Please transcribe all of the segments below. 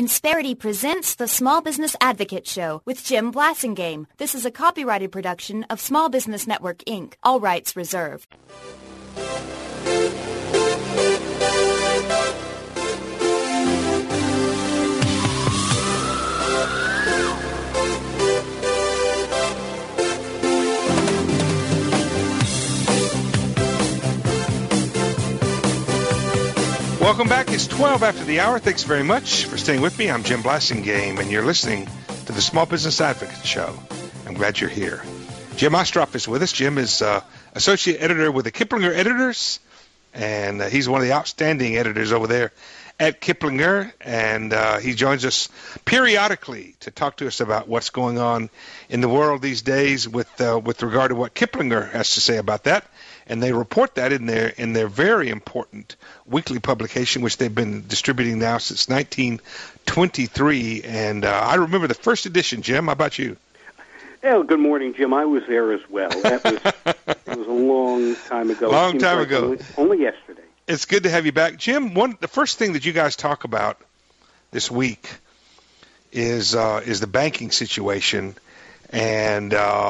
Insperity presents the Small Business Advocate Show with Jim Blasingame. This is a copyrighted production of Small Business Network, Inc. All rights reserved. Welcome back. It's 12 after the hour. Thanks very much for staying with me. I'm Jim Blasingame, and you're listening to the Small Business Advocate Show. I'm glad you're here. Jim Ostroff is with us. Jim is associate editor with the Kiplinger Editors, and he's one of the outstanding editors over there at Kiplinger, and he joins us periodically to talk to us about what's going on in the world these days with regard to what Kiplinger has to say about that. And they report that in their very important weekly publication, which they've been distributing now since 1923. And I remember the first edition, Jim. How about you? Yeah, good morning, Jim. I was there as well. It was a long time ago. Long time ago. Only yesterday. It's good to have you back. Jim, the first thing that you guys talk about this week is the banking situation, and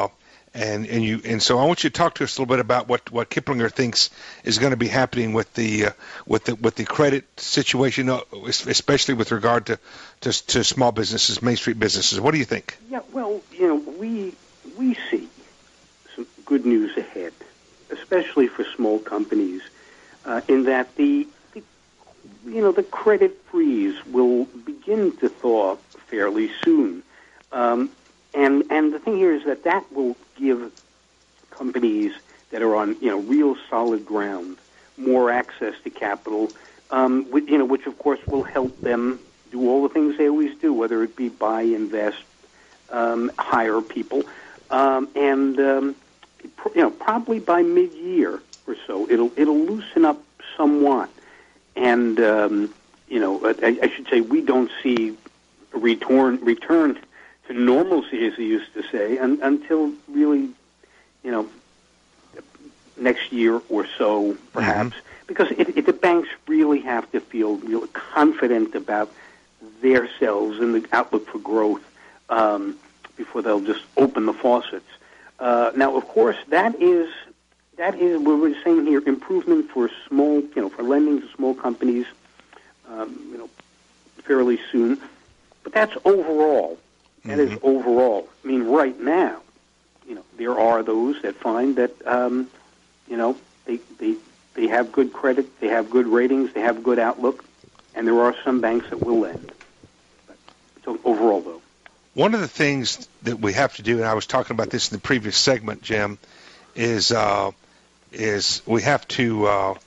so I want you to talk to us a little bit about what Kiplinger thinks is going to be happening with the credit situation, especially with regard to small businesses, Main Street businesses. What do you think? Yeah, well, we see some good news ahead, especially for small companies, in that the credit freeze will begin to thaw fairly soon. And the thing here is that will give companies that are on real solid ground more access to capital, which of course will help them do all the things they always do, whether it be buy, invest, hire people, and probably by mid-year or so it'll loosen up somewhat, and I should say we don't see a return to normalcy, as he used to say, until really, next year or so, perhaps, because the banks really have to feel real confident about themselves and the outlook for growth before they'll just open the faucets. Now, of course, that is what we're saying here: improvement for small, for lending to small companies, fairly soon. But that's overall. That is overall. I mean, right now, there are those that find that, they have good credit, they have good ratings, they have good outlook, and there are some banks that will lend. So overall, though. One of the things that we have to do, and I was talking about this in the previous segment, Jim, is we have to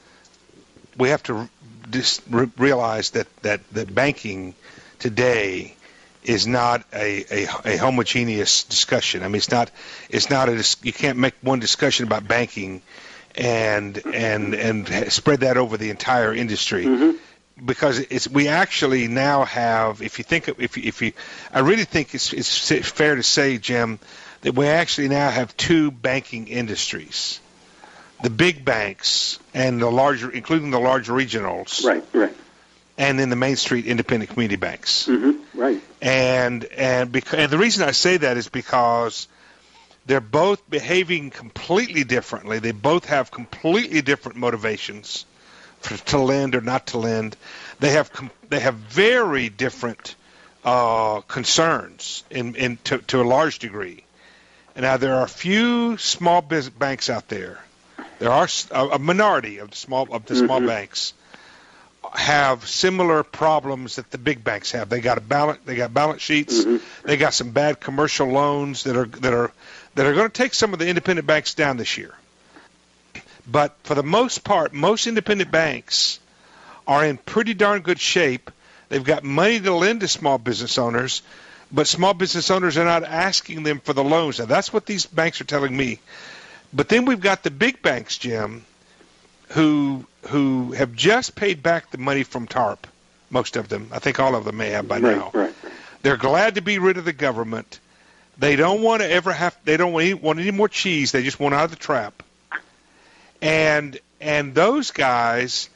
just realize that banking today is not a homogeneous discussion. I mean, it's not you can't make one discussion about banking and spread that over the entire industry, because we actually now have, I really think it's fair to say, Jim, that we actually now have two banking industries: the big banks and including the large regionals, right. And then the Main Street independent community banks. Right. And the reason I say that is because they're both behaving completely differently. They both have completely different motivations to lend or not to lend. They have very different concerns to a large degree. And now there are a few small business banks out there. There are a minority of the small banks have similar problems that the big banks have. They got balance sheets. They got some bad commercial loans that are going to take some of the independent banks down this year. But for the most part, most independent banks are in pretty darn good shape. They've got money to lend to small business owners, but small business owners are not asking them for the loans. Now, that's what these banks are telling me. But then we've got the big banks, Jim, who have just paid back the money from TARP, most of them. I think all of them may have by now. Right. They're glad to be rid of the government. They don't want to they don't want any more cheese. They just want out of the trap. And those guys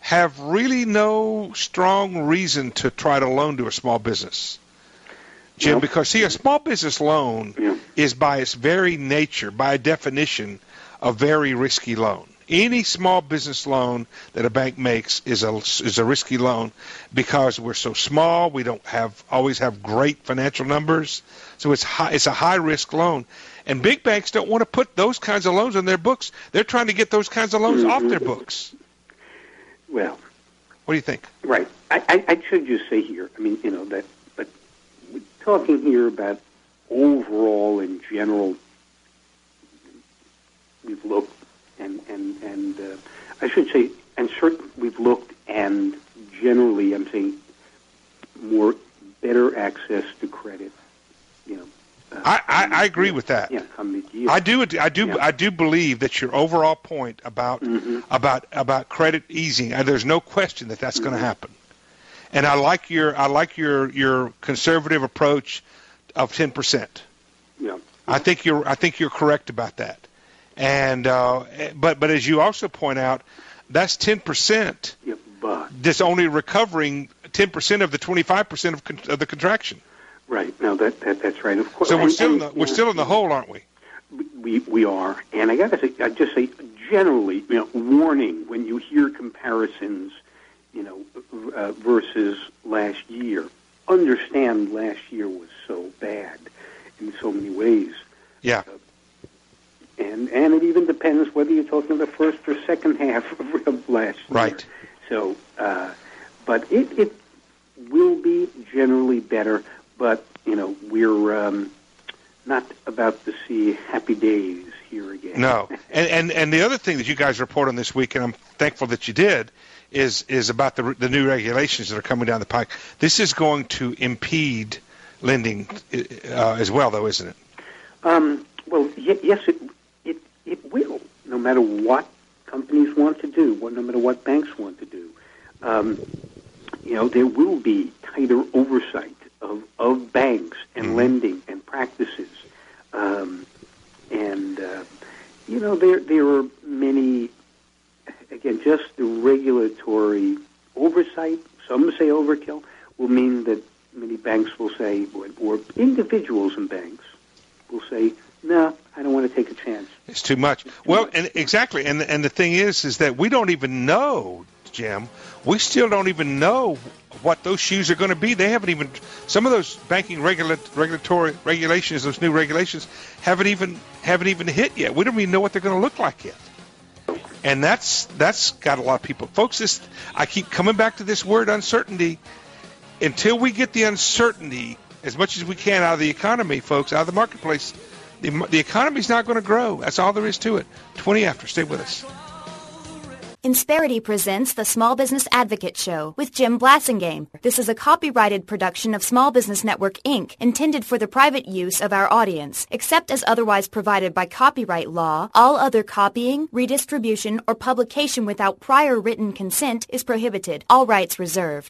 have really no strong reason to try to loan to a small business. Jim, because, see, a small business loan is by its very nature, by definition, a very risky loan. Any small business loan that a bank makes is a risky loan because we're so small. We don't always have great financial numbers, so it's a high risk loan. And big banks don't want to put those kinds of loans on their books. They're trying to get those kinds of loans off their books. Well, what do you think? Right. I should just say here. I mean, that. But we're talking here about overall and general. We've looked. And I should say, and certainly we've looked, and generally, I'm saying better access to credit. I agree with that. Yeah, come mid-year. I do believe that your overall point about credit easing. There's no question that that's going to happen. And I like your conservative approach of 10%. Yeah. I think you're correct about that. And but as you also point out, that's 10%. Yeah, but that's only recovering 10% of the 25% of the contraction. Right. No, that's right. Of course. So we're still in the hole, aren't we? We are. And I just say generally, warning when you hear comparisons, versus last year. Understand last year was so bad in so many ways. Yeah. And it even depends whether you're talking the first or second half of last year. Right. So, but it will be generally better. But we're not about to see happy days here again. No. And the other thing that you guys report on this week, and I'm thankful that you did, is about the new regulations that are coming down the pike. This is going to impede lending as well, though, isn't it? Well, yes, it will, no matter what companies want to do, no matter what banks want to do. There will be tighter oversight of banks and lending and practices. There are many, again, just the regulatory oversight, some say overkill, will mean that many banks will say, or individuals in banks will say, no, I don't want to take a chance. It's too much. Well, and exactly. And the thing is that we don't even know, Jim. We still don't even know what those shoes are going to be. They haven't even. Some of those banking regulatory regulations, those new regulations, haven't even hit yet. We don't even know what they're going to look like yet. And that's got a lot of people. Folks, I keep coming back to this word uncertainty. Until we get the uncertainty as much as we can out of the economy, folks, out of the marketplace, the economy's not going to grow. That's all there is to it. 20 after. Stay with us. Insperity presents the Small Business Advocate Show with Jim Blasingame. This is a copyrighted production of Small Business Network, Inc., intended for the private use of our audience. Except as otherwise provided by copyright law, all other copying, redistribution, or publication without prior written consent is prohibited. All rights reserved.